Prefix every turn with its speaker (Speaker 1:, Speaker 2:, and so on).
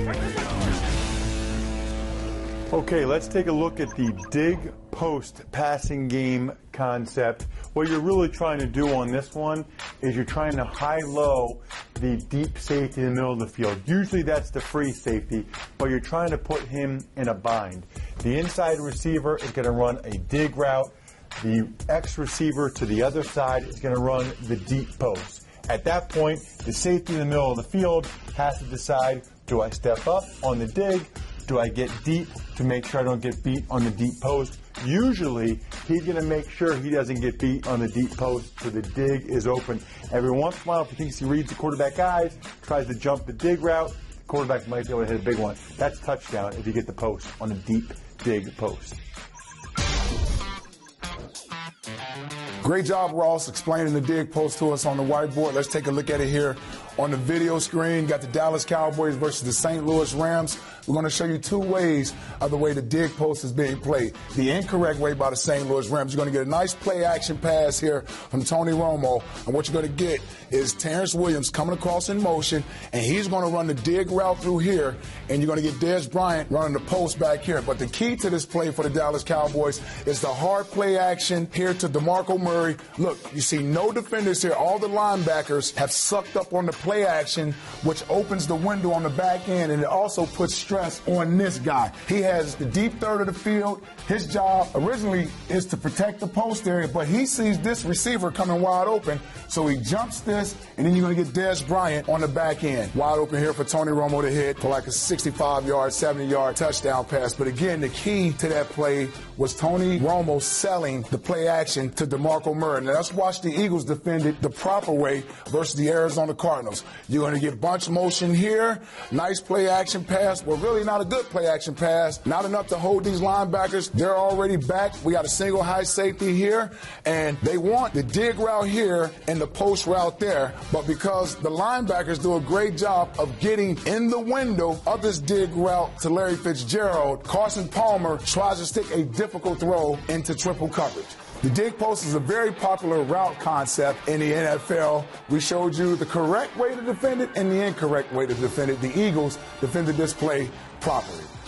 Speaker 1: Okay, let's take a look at the dig post passing game concept. What you're really trying to do on this one is you're trying to high-low the deep safety in the middle of the field. Usually that's the free safety, but you're trying to put him in a bind. The inside receiver is going to run a dig route. The X receiver to the other side is going to run the deep post. At that point, the safety in the middle of the field has to decide, do I step up on the dig? Do I get deep to make sure I don't get beat on the deep post? Usually, he's going to make sure he doesn't get beat on the deep post so the dig is open. Every once in a while, if he thinks he reads the quarterback eyes, tries to jump the dig route, the quarterback might be able to hit a big one. That's touchdown if you get the post on a deep dig post.
Speaker 2: Great job, Ross, explaining the dig post to us on the whiteboard. Let's take a look at it here on the video screen. Got the Dallas Cowboys versus the St. Louis Rams. We're going to show you two ways of the way the dig post is being played. The incorrect way by the St. Louis Rams. You're going to get a nice play action pass here from Tony Romo. And what you're going to get is Terrence Williams coming across in motion, and he's going to run the dig route through here, and you're going to get Dez Bryant running the post back here. But the key to this play for the Dallas Cowboys is the hard play action here to DeMarco Murray. Look, you see no defenders here. All the linebackers have sucked up on the play action, which opens the window on the back end, and it also puts stress on this guy. He has the deep third of the field. His job originally is to protect the post area, but he sees this receiver coming wide open, so he jumps this, and then you're going to get Dez Bryant on the back end. Wide open here for Tony Romo to hit for like a 65-yard, 70-yard touchdown pass. But again, the key to that play was Tony Romo selling the play action to DeMarco Murray. Now let's watch the Eagles defend it the proper way versus the Arizona Cardinals. You're going to get bunch motion here, nice play action pass. Well, really not a good play action pass. Not enough to hold these linebackers. They're already back. We got a single high safety here, and they want the dig route here and the post route there. But because the linebackers do a great job of getting in the window of this dig route to Larry Fitzgerald, Carson Palmer tries to stick a difficult throw into triple coverage. The dig post is a very popular route concept in the NFL. We showed you the correct way to defend it and the incorrect way to defend it. The Eagles defended this play properly.